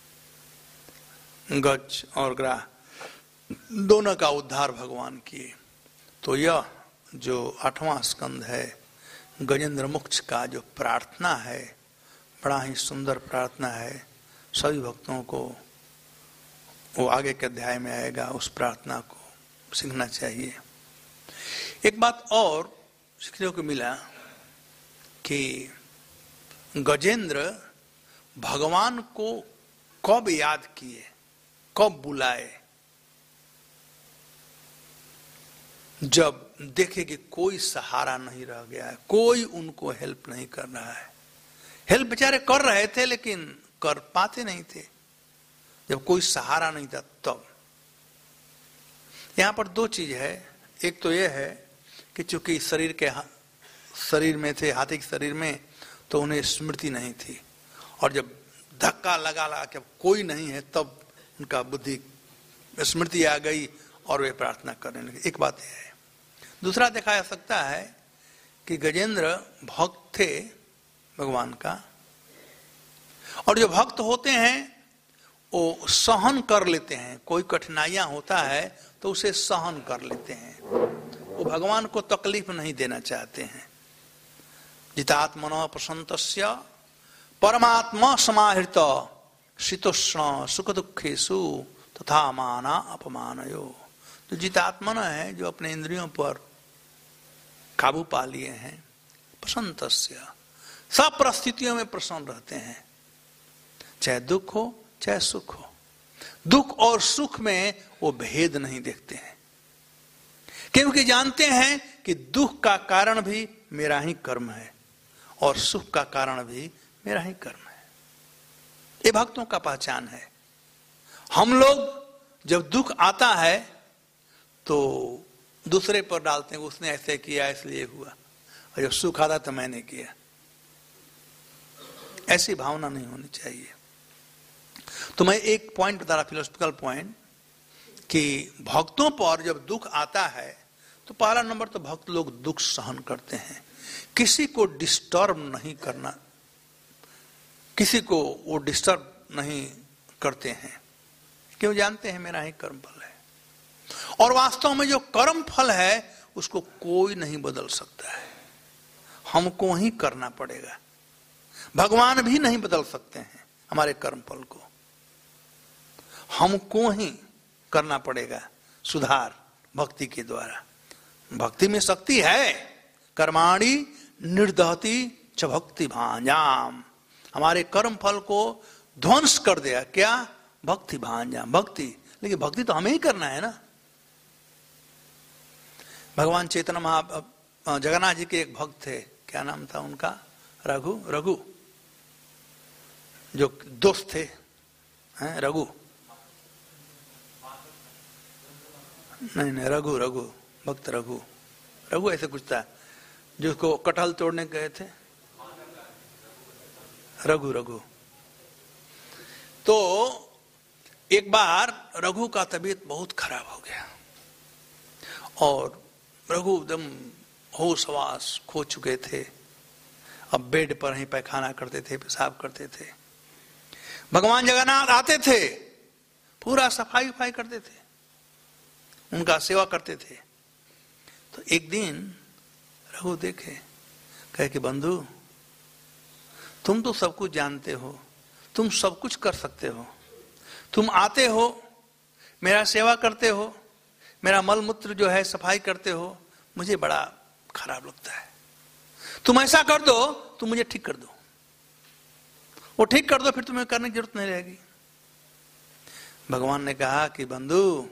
गज और ग्राह दोनों का उद्धार भगवान किए। तो यह जो 8वां स्कंद है गजेंद्र मोक्ष का जो प्रार्थना है, बड़ा ही सुंदर प्रार्थना है। सभी भक्तों को वो आगे के अध्याय में आएगा, उस प्रार्थना को सीखना चाहिए। एक बात और सीखने को मिला कि गजेंद्र भगवान को कब याद किए, कब बुलाए, जब देखे कि कोई सहारा नहीं रह गया है, कोई उनको हेल्प नहीं कर रहा है। हेल्प बेचारे कर रहे थे लेकिन कर पाते नहीं थे, जब कोई सहारा नहीं था तब। यहां पर दो चीज है। एक तो यह है कि चूंकि शरीर में थे, हाथी के शरीर में, तो उन्हें स्मृति नहीं थी और जब धक्का लगा कि अब कोई नहीं है तब उनका बुद्धि स्मृति आ गई और वे प्रार्थना करने लगे। एक बात यह है। दूसरा देखा जा सकता है कि गजेंद्र भक्त थे भगवान का, और जो भक्त होते हैं वो सहन कर लेते हैं। कोई कठिनाइयां होता है तो उसे सहन कर लेते हैं, वो भगवान को तकलीफ नहीं देना चाहते हैं। जितात्मनो प्रसन्नस्य परमात्मा समाहृत शीतोष्ण सुख दुखेषु तथा माना अपमानयो। जो जितात्मन है, जो अपने इंद्रियों पर काबू पा लिए हैं, प्रसन्नस्य सब परिस्थितियों में प्रसन्न रहते हैं, चाहे दुख हो चाहे सुख हो। दुख और सुख में वो भेद नहीं देखते हैं, क्योंकि जानते हैं कि दुख का कारण भी मेरा ही कर्म है और सुख का कारण भी मेरा ही कर्म है। ये भक्तों का पहचान है। हम लोग जब दुख आता है तो दूसरे पर डालते हैं, उसने ऐसे किया इसलिए हुआ, और जब सुख आता तो मैंने किया। ऐसी भावना नहीं होनी चाहिए। तो मैं एक पॉइंट बता रहा, फिलोसफिकल पॉइंट, कि भक्तों पर जब दुख आता है तो पहला नंबर तो भक्त लोग दुख सहन करते हैं, किसी को डिस्टर्ब नहीं करना, किसी को वो डिस्टर्ब नहीं करते हैं, क्यों? जानते हैं मेरा ही कर्म फल है। और वास्तव में जो कर्म फल है उसको कोई नहीं बदल सकता है, हमको ही करना पड़ेगा। भगवान भी नहीं बदल सकते हैं हमारे कर्म फल को, हमको ही करना पड़ेगा सुधार भक्ति के द्वारा। भक्ति में शक्ति है, कर्माणि निर्दहति च भक्ति भांजाम, हमारे कर्म फल को ध्वंस कर दिया। क्या? भक्ति भांजाम, भक्ति। लेकिन भक्ति तो हमें ही करना है ना। भगवान चैतन्य जगन्नाथ जी के एक भक्त थे, क्या नाम था उनका? रघु, जो दोस्त थे, हैं रघु, नहीं रघु, भक्त रघु ऐसे कुछ था, जिसको कटहल तोड़ने गए थे। रघु। तो एक बार रघु का तबीयत बहुत खराब हो गया और रघु एकदम होश हवास खो चुके थे। अब बेड पर ही पैखाना करते थे, पेशाब करते थे। भगवान जगन्नाथ आते थे, पूरा सफाई करते थे, उनका सेवा करते थे। तो एक दिन रघु देखे, कहे कि बंधु, तुम तो सब कुछ जानते हो, तुम सब कुछ कर सकते हो, तुम आते हो, मेरा सेवा करते हो, मेरा मल मूत्र जो है सफाई करते हो, मुझे बड़ा खराब लगता है। तुम ऐसा कर दो, तुम मुझे ठीक कर दो, वो ठीक कर दो, फिर तुम्हें करने की जरूरत नहीं रहेगी। भगवान ने कहा कि बंधु,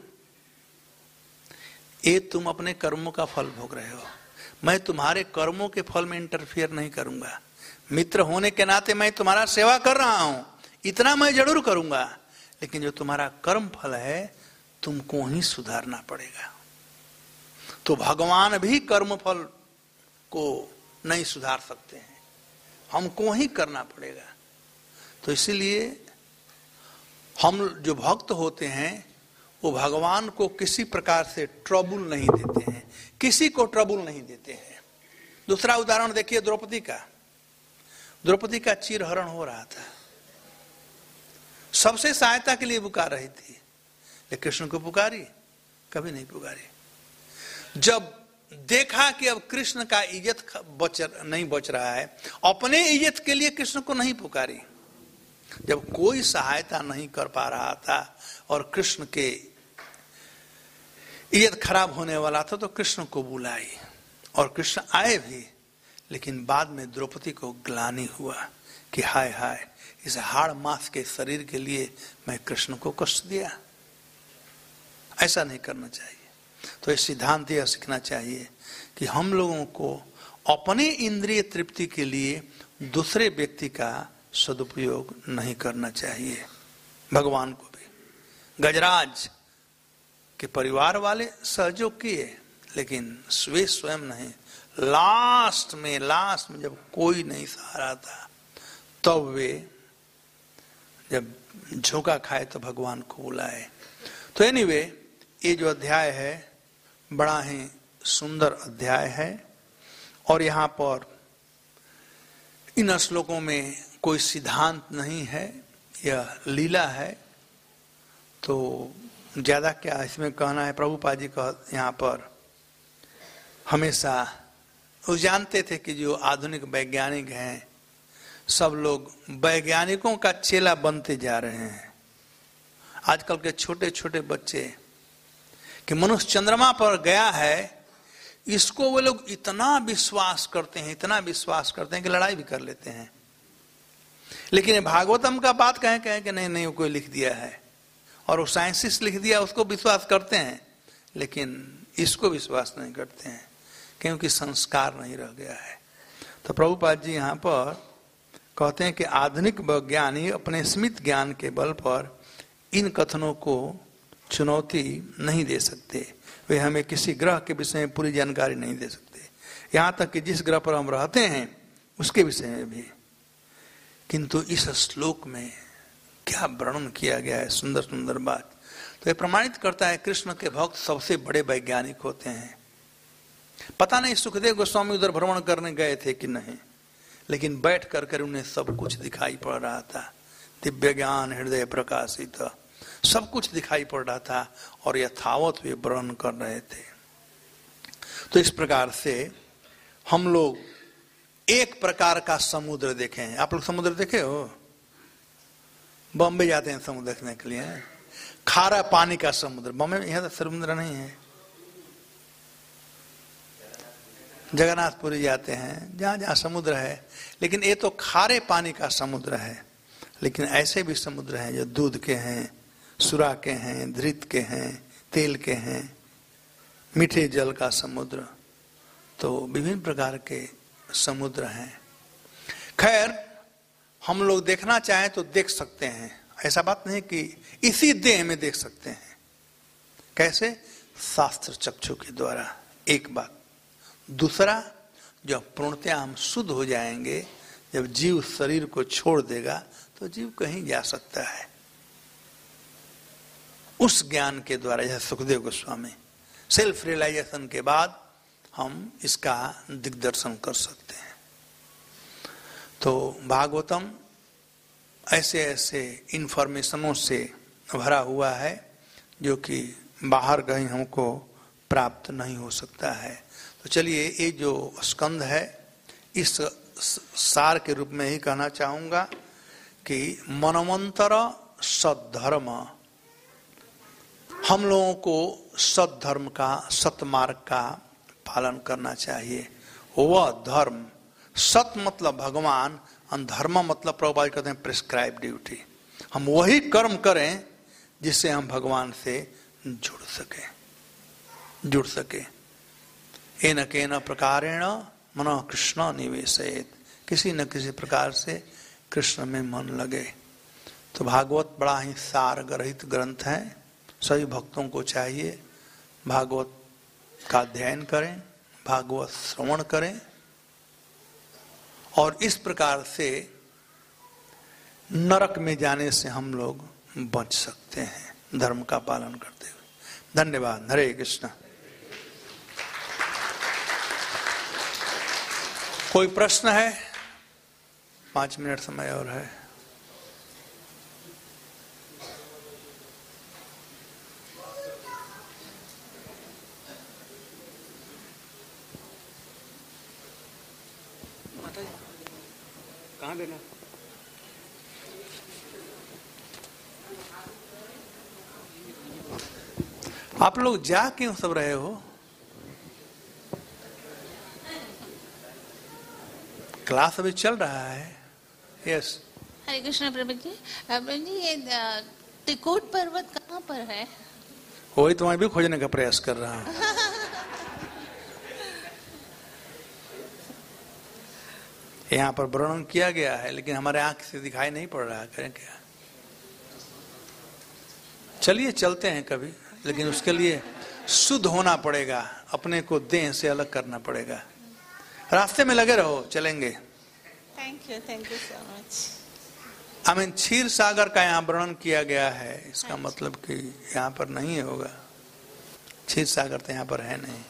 ये तुम अपने कर्मों का फल भोग रहे हो, मैं तुम्हारे कर्मों के फल में इंटरफियर नहीं करूंगा। मित्र होने के नाते मैं तुम्हारा सेवा कर रहा हूं, इतना मैं जरूर करूंगा, लेकिन जो तुम्हारा कर्म फल है तुमको ही सुधारना पड़ेगा। तो भगवान भी कर्म फल को नहीं सुधार सकते हैं, हमको ही करना पड़ेगा। तो इसीलिए हम जो भक्त होते हैं वो भगवान को किसी प्रकार से ट्रबल नहीं देते हैं, किसी को ट्रबल नहीं देते हैं। दूसरा उदाहरण देखिए द्रौपदी का चीरहरण हो रहा था, सबसे सहायता के लिए पुकार रही थी, लेकिन कृष्ण को पुकारी? कभी नहीं पुकारी। जब देखा कि अब कृष्ण का इज्जत नहीं बच रहा है, अपने इज्जत के लिए कृष्ण को नहीं पुकारी। जब कोई सहायता नहीं कर पा रहा था और कृष्ण के इज्जत खराब होने वाला था, तो कृष्ण को बुलाई और कृष्ण आए भी। लेकिन बाद में द्रौपदी को ग्लानि हुआ कि हाय इस हाड़ मांस के शरीर के लिए मैं कृष्ण को कष्ट दिया। ऐसा नहीं करना चाहिए। तो इस सिद्धांत यह सीखना चाहिए कि हम लोगों को अपने इंद्रिय तृप्ति के लिए दूसरे व्यक्ति का सदुपयोग नहीं करना चाहिए। भगवान को भी गजराज के परिवार वाले सहयोग किए, लेकिन वे स्वयं नहीं। लास्ट में जब कोई नहीं सहारा था, तब वे जब झोंका खाए तो भगवान को बुलाए। तो एनीवे, ये जो अध्याय है बड़ा ही सुंदर अध्याय है और यहाँ पर इन श्लोकों में कोई सिद्धांत नहीं है, यह लीला है। तो ज्यादा क्या इसमें कहना है। प्रभुपाद जी का यहाँ पर हमेशा वो जानते थे कि जो आधुनिक वैज्ञानिक हैं सब लोग वैज्ञानिकों का चेला बनते जा रहे हैं। आजकल के छोटे छोटे बच्चे कि मनुष्य चंद्रमा पर गया है, इसको वो लोग इतना विश्वास करते हैं कि लड़ाई भी कर लेते हैं। लेकिन भागवतम का बात कहें कि नहीं वो कोई लिख दिया है और वो साइंसिस्ट लिख दिया, उसको विश्वास करते हैं, लेकिन इसको विश्वास नहीं करते हैं क्योंकि संस्कार नहीं रह गया है। तो प्रभुपाद जी यहाँ पर कहते हैं कि आधुनिक वैज्ञानिक अपने सीमित ज्ञान के बल पर इन कथनों को चुनौती नहीं दे सकते। वे हमें किसी ग्रह के विषय में पूरी जानकारी नहीं दे सकते, यहाँ तक कि जिस ग्रह पर हम रहते हैं उसके विषय में भी। किंतु इस श्लोक में क्या वर्णन किया गया है, सुंदर सुंदर बात। तो ये प्रमाणित करता है कृष्ण के भक्त सबसे बड़े वैज्ञानिक होते हैं। पता नहीं सुखदेव गोस्वामी उधर भ्रमण करने गए थे कि नहीं, लेकिन बैठ कर उन्हें सब कुछ दिखाई पड़ रहा था। दिव्य ज्ञान हृदय प्रकाशित, सब कुछ दिखाई पड़ रहा था और यथावत वे वर्णन कर रहे थे। तो इस प्रकार से हम लोग एक प्रकार का समुद्र देखे हैं। आप लोग समुद्र देखे हो? बॉम्बे जाते हैं समुद्र देखने के लिए, खारा पानी का समुद्र। बॉम्बे में यहां तो समुद्र नहीं है। जगन्नाथपुरी जाते हैं, जहां जहां समुद्र है, लेकिन ये तो खारे पानी का समुद्र है। लेकिन ऐसे भी समुद्र हैं जो दूध के हैं, सुरा के हैं, धृत के हैं, तेल के हैं, मीठे जल का समुद्र। तो विभिन्न प्रकार के समुद्र हैं। खैर, हम लोग देखना चाहें तो देख सकते हैं, ऐसा बात नहीं कि इसी देह में देख सकते हैं। कैसे? शास्त्र चक्षु के द्वारा, एक बात। दूसरा, जब पूर्णतया हम शुद्ध हो जाएंगे, जब जीव शरीर को छोड़ देगा तो जीव कहीं जा सकता है उस ज्ञान के द्वारा। जैसे सुखदेव गोस्वामी, सेल्फ रियलाइजेशन के बाद हम इसका दिग्दर्शन कर सकते हैं। तो भागवतम ऐसे ऐसे इंफॉर्मेशनों से भरा हुआ है जो कि बाहर कहीं हमको प्राप्त नहीं हो सकता है। तो चलिए, ये जो स्कंद है, इस सार के रूप में ही कहना चाहूंगा कि मनवंतर सद्धर्म, हम लोगों को सद्धर्म का, सतमार्ग का पालन करना चाहिए। वह धर्म, सत मतलब भगवान, धर्म मतलब प्रभुपाद कहते हैं प्रिस्क्राइब ड्यूटी। हम वही कर्म करें जिससे हम भगवान से जुड़ सके। एन केन प्रकारेण मन कृष्ण निवेशयेत, किसी न किसी प्रकार से कृष्ण में मन लगे। तो भागवत बड़ा ही सार ग्रहित ग्रंथ है। सभी भक्तों को चाहिए भागवत का अध्ययन करें, भागवत श्रवण करें, और इस प्रकार से नरक में जाने से हम लोग बच सकते हैं धर्म का पालन करते हुए। धन्यवाद। हरे कृष्ण। कोई प्रश्न है? 5 मिनट समय और है। माता जी कहाँ देना? आप लोग जा क्यों सब रहे हो? क्लास अभी चल रहा है। यस। हरे कृष्ण प्रभु जी। प्रभु जी, ये त्रिकूट पर्वत कहाँ पर है? वही तो मैं भी खोजने का प्रयास कर रहा हूँ। यहाँ पर वर्णन किया गया है, लेकिन हमारे आंख से दिखाई नहीं पड़ रहा है। करें क्या? चलिए चलते हैं कभी, लेकिन उसके लिए शुद्ध होना पड़ेगा, अपने को देह से अलग करना पड़ेगा। रास्ते में लगे रहो, चलेंगे। Thank you so much. Ksheer Sagar का यहाँ वर्णन किया गया है, इसका मतलब कि यहाँ पर नहीं होगा। क्षीर सागर तो यहाँ पर है नहीं।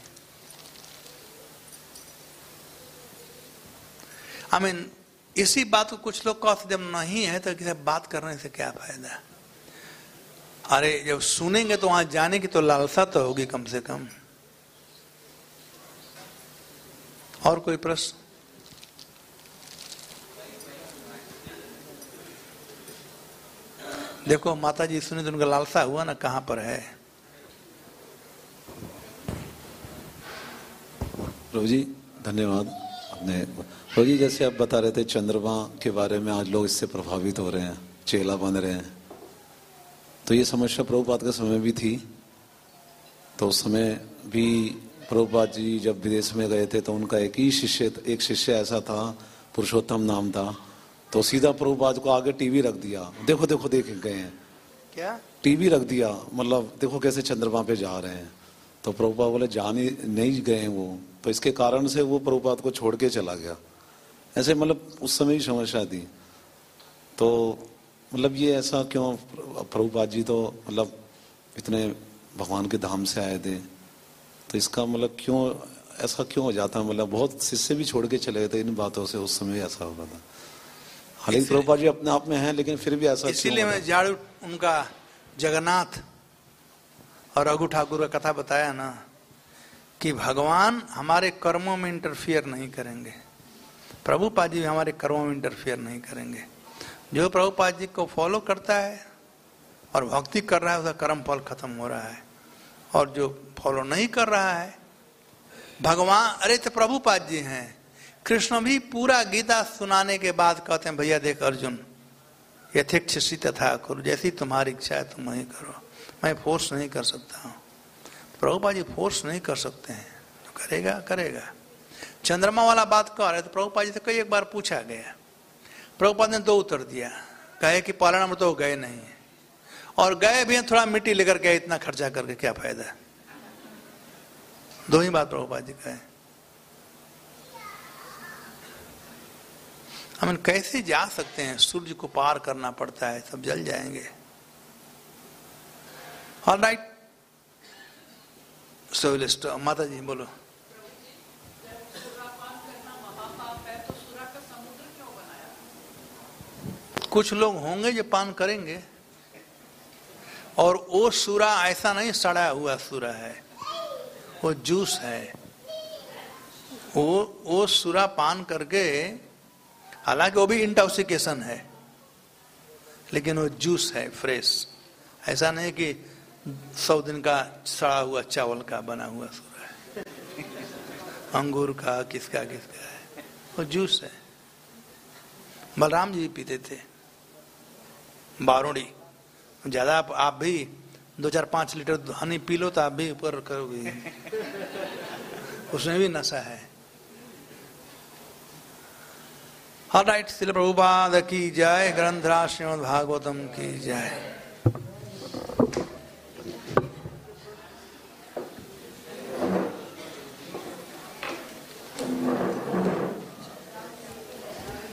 इसी बात को कुछ लोग कहते, जब नहीं है तो किसी बात करने से क्या फायदा। अरे जब सुनेंगे तो वहां जाने की तो लालसा तो होगी कम से कम। और कोई प्रश्न? देखो माता जी सुने तो उनका लालसा हुआ ना, कहां पर है। प्रभु जी धन्यवाद। आपने प्रभु जी जैसे आप बता रहे थे चंद्रमा के बारे में, आज लोग इससे प्रभावित हो रहे हैं, चेला बन रहे हैं। तो ये समस्या प्रभुपाद के समय भी थी। तो उस समय भी प्रभुपाद जी जब विदेश में गए थे तो उनका एक शिष्य ऐसा था, पुरुषोत्तम नाम था। तो सीधा प्रभुपाद को आगे टीवी रख दिया, देखो देखो देख गए हैं क्या, टीवी रख दिया, मतलब देखो कैसे चंद्रमा पे जा रहे हैं। तो प्रभुपाद बोले जा नहीं गए वो, तो इसके कारण से वो प्रभुपाद को छोड़ के चला गया। ऐसे मतलब उस समय ही समस्या थी। तो मतलब ये ऐसा क्यों? प्रभुपाद जी तो मतलब इतने भगवान के धाम से आए थे, तो इसका मतलब क्यों ऐसा क्यों हो जाता है? मतलब बहुत शिष्य भी छोड़ के चले गए थे इन बातों से, उस समय ऐसा होगा था। हालांकि प्रभुपाद जी अपने आप में हैं, लेकिन फिर भी ऐसा इसीलिए मैं झाड़ू उनका जगन्नाथ और रघु ठाकुर का कथा बताया ना कि भगवान हमारे कर्मों में इंटरफियर नहीं करेंगे, प्रभुपाद जी हमारे कर्मों में इंटरफियर नहीं करेंगे। जो प्रभुपाद जी को फॉलो करता है और भक्ति कर रहा है उसका कर्म फल खत्म हो रहा है, और जो फॉलो नहीं कर रहा है भगवान, अरे तो प्रभुपाद जी हैं, कृष्ण भी पूरा गीता सुनाने के बाद कहते हैं भैया देख अर्जुन यथेच्छसि तथा करो, जैसी तुम्हारी इच्छा है तुम वही करो, मैं फोर्स नहीं कर सकता हूँ। प्रभुपाद जी फोर्स नहीं कर सकते हैं, तो करेगा करेगा। चंद्रमा वाला बात कह रहे तो प्रभुपाद जी से कई एक बार पूछा गया, प्रभुपाद ने 2 उत्तर दिया, कहे कि पहला नंबर तो गए नहीं और गए भी थोड़ा मिट्टी लेकर गए, इतना खर्चा करके क्या फायदा। 2 ही बात प्रभुपाद जी कहे। हम कैसे जा सकते हैं, सूर्य को पार करना पड़ता है, सब जल जाएंगे। ऑलराइट सोलिस्ट माता जी बोलो। कुछ लोग होंगे जो पान करेंगे, और वो सूरा ऐसा नहीं सड़ा हुआ सूरा है, वो जूस है। वो सूरा पान करके, हालांकि वो भी इंटॉक्सिकेशन है, लेकिन वो जूस है फ्रेश। ऐसा नहीं कि 100 दिन का सड़ा हुआ चावल का बना हुआ सूरा है, अंगूर का किसका है, वो जूस है। बलराम जी पीते थे बारूड़ी, ज्यादा आप भी 2-4-5 लीटर हनी पी लो तो आप भी ऊपर करोगे, उसमें भी नशा है। ऑलराइट, श्रील प्रभुपाद की जय, ग्रंथराज श्रीमद् भागवतम की जय।